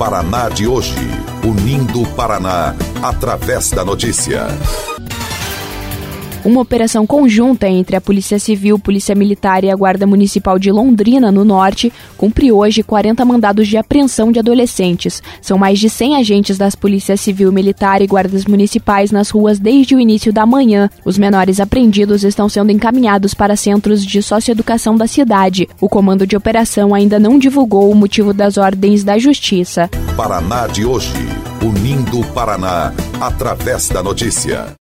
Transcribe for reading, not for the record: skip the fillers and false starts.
Paraná de hoje, unindo o Paraná através da notícia. Uma operação conjunta entre a Polícia Civil, Polícia Militar e a Guarda Municipal de Londrina, no Norte, cumpre hoje 40 mandados de apreensão de adolescentes. São mais de 100 agentes das Polícias Civil, Militar e Guardas Municipais nas ruas desde o início da manhã. Os menores apreendidos estão sendo encaminhados para centros de socioeducação da cidade. O comando de operação ainda não divulgou o motivo das ordens da Justiça. Paraná de hoje, unindo o Paraná através da notícia.